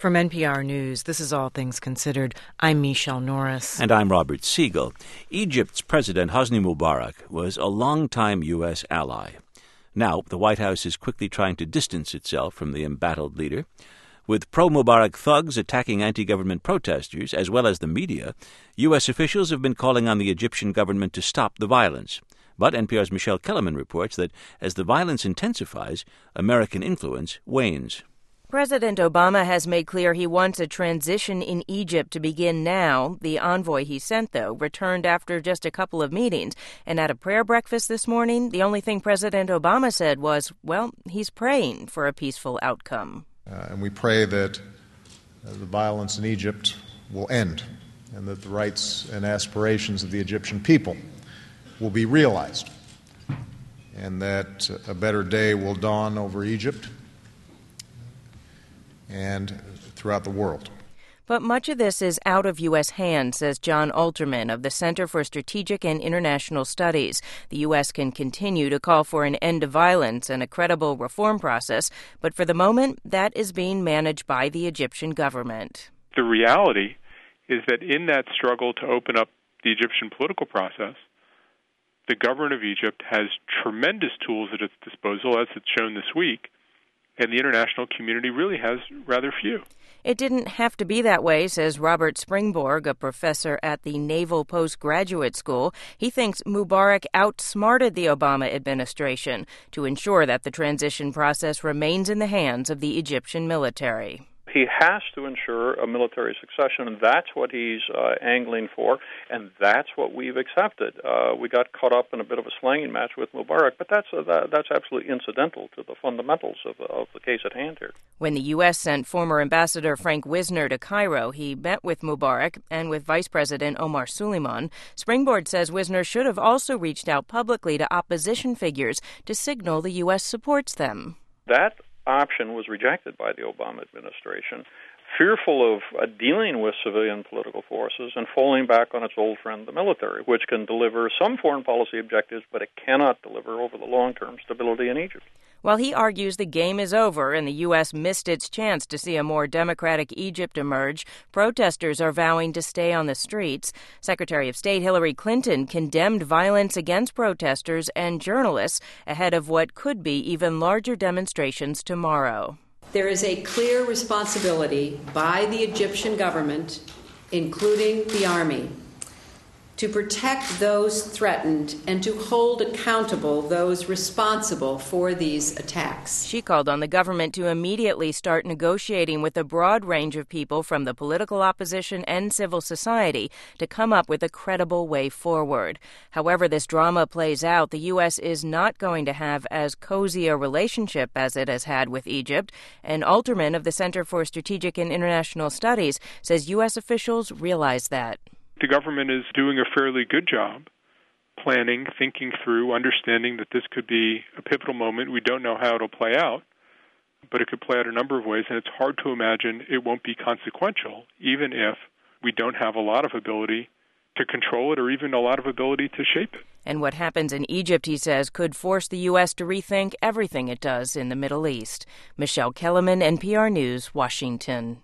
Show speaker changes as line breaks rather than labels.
From NPR News, this is All Things Considered. I'm Michelle Norris.
And I'm Robert Siegel. Egypt's President Hosni Mubarak was a longtime U.S. ally. Now, the White House is quickly trying to distance itself from the embattled leader. With pro-Mubarak thugs attacking anti-government protesters, as well as the media, U.S. officials have been calling on the Egyptian government to stop the violence. But NPR's Michelle Kellerman reports that as the violence intensifies, American influence wanes.
President Obama has made clear he wants a transition in Egypt to begin now. The envoy he sent, though, returned after just a couple of meetings. And at a prayer breakfast this morning, the only thing President Obama said was, well, he's praying for a peaceful outcome.
And we pray that the violence in Egypt will end and that the rights and aspirations of the Egyptian people will be realized and that a better day will dawn over Egypt and throughout the world.
But much of this is out of U.S. hands, says John Alterman of the Center for Strategic and International Studies. The U.S. can continue to call for an end to violence and a credible reform process, but for the moment, that is being managed by the Egyptian government.
The reality is that in that struggle to open up the Egyptian political process, the government of Egypt has tremendous tools at its disposal, as it's shown this week, and the international community really has rather few.
It didn't have to be that way, says Robert Springborg, a professor at the Naval Postgraduate School. He thinks Mubarak outsmarted the Obama administration to ensure that the transition process remains in the hands of the Egyptian military.
He has to ensure a military succession, and that's what he's angling for, and that's what we've accepted. We got caught up in a bit of a slanging match with Mubarak, but that's absolutely incidental to the fundamentals of the case at hand here.
When the U.S. sent former Ambassador Frank Wisner to Cairo, he met with Mubarak and with Vice President Omar Suleiman. Springboard says Wisner should have also reached out publicly to opposition figures to signal the U.S. supports them.
That option was rejected by the Obama administration, fearful of dealing with civilian political forces and falling back on its old friend, the military, which can deliver some foreign policy objectives, but it cannot deliver over the long term stability in Egypt.
While he argues the game is over and the U.S. missed its chance to see a more democratic Egypt emerge, protesters are vowing to stay on the streets. Secretary of State Hillary Clinton condemned violence against protesters and journalists ahead of what could be even larger demonstrations tomorrow.
There is a clear responsibility by the Egyptian government, including the army, to protect those threatened and to hold accountable those responsible for these attacks.
She called on the government to immediately start negotiating with a broad range of people from the political opposition and civil society to come up with a credible way forward. However this drama plays out, the U.S. is not going to have as cozy a relationship as it has had with Egypt, and Alterman of the Center for Strategic and International Studies says U.S. officials realize that.
The government is doing a fairly good job planning, thinking through, understanding that this could be a pivotal moment. We don't know how it'll play out, but it could play out a number of ways, and it's hard to imagine it won't be consequential, even if we don't have a lot of ability to control it or even a lot of ability to shape it.
And what happens in Egypt, he says, could force the U.S. to rethink everything it does in the Middle East. Michelle Kellerman, NPR News, Washington.